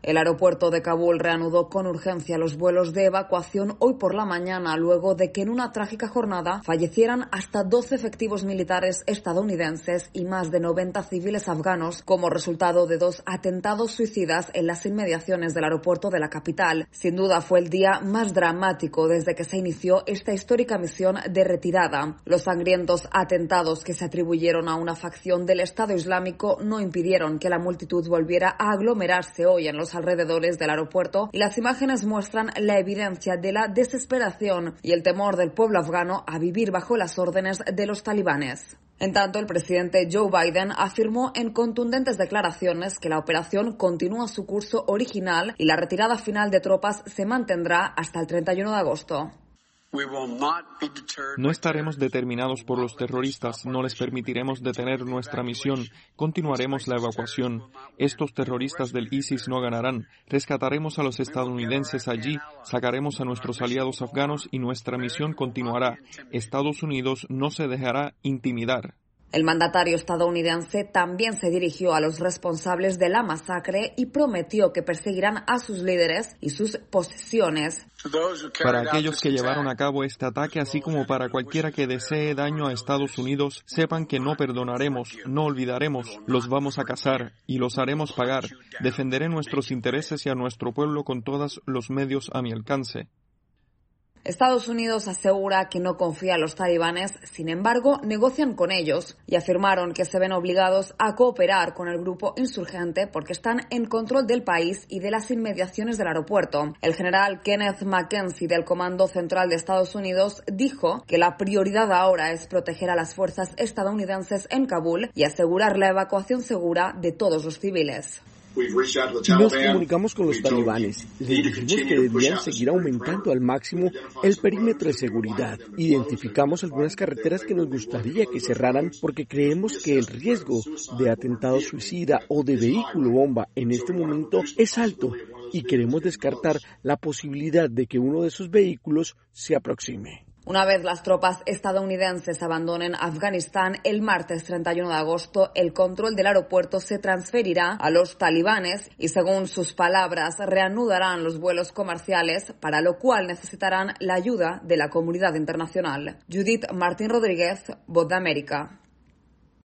El aeropuerto de Kabul reanudó con urgencia los vuelos de evacuación hoy por la mañana, luego de que en una trágica jornada fallecieran hasta 12 efectivos militares estadounidenses y más de 90 civiles afganos como resultado de 2 atentados suicidas en las inmediaciones del aeropuerto de la capital. Sin duda fue el día más dramático desde que se inició esta histórica misión de retirada. Los sangrientos atentados que se atribuyeron a una facción del Estado Islámico no impidieron que la multitud volviera a aglomerarse hoy en los alrededores del aeropuerto y las imágenes muestran la evidencia de la desesperación y el temor del pueblo afgano a vivir bajo las órdenes de los talibanes. En tanto, el presidente Joe Biden afirmó en contundentes declaraciones que la operación continúa su curso original y la retirada final de tropas se mantendrá hasta el 31 de agosto. No estaremos determinados por los terroristas, no les permitiremos detener nuestra misión, continuaremos la evacuación. Estos terroristas del ISIS no ganarán, rescataremos a los estadounidenses allí, sacaremos a nuestros aliados afganos y nuestra misión continuará. Estados Unidos no se dejará intimidar. El mandatario estadounidense también se dirigió a los responsables de la masacre y prometió que perseguirán a sus líderes y sus posesiones. Para aquellos que llevaron a cabo este ataque, así como para cualquiera que desee daño a Estados Unidos, sepan que no perdonaremos, no olvidaremos, los vamos a cazar y los haremos pagar. Defenderé nuestros intereses y a nuestro pueblo con todos los medios a mi alcance. Estados Unidos asegura que no confía en los talibanes, sin embargo, negocian con ellos y afirmaron que se ven obligados a cooperar con el grupo insurgente porque están en control del país y de las inmediaciones del aeropuerto. El general Kenneth McKenzie del Comando Central de Estados Unidos dijo que la prioridad ahora es proteger a las fuerzas estadounidenses en Kabul y asegurar la evacuación segura de todos los civiles. Nos comunicamos con los talibanes, les dijimos que debían seguir aumentando al máximo el perímetro de seguridad. Identificamos algunas carreteras que nos gustaría que cerraran porque creemos que el riesgo de atentado suicida o de vehículo bomba en este momento es alto y queremos descartar la posibilidad de que uno de esos vehículos se aproxime. Una vez las tropas estadounidenses abandonen Afganistán el martes 31 de agosto, el control del aeropuerto se transferirá a los talibanes y, según sus palabras, reanudarán los vuelos comerciales, para lo cual necesitarán la ayuda de la comunidad internacional. Judith Martín Rodríguez, Voz de América.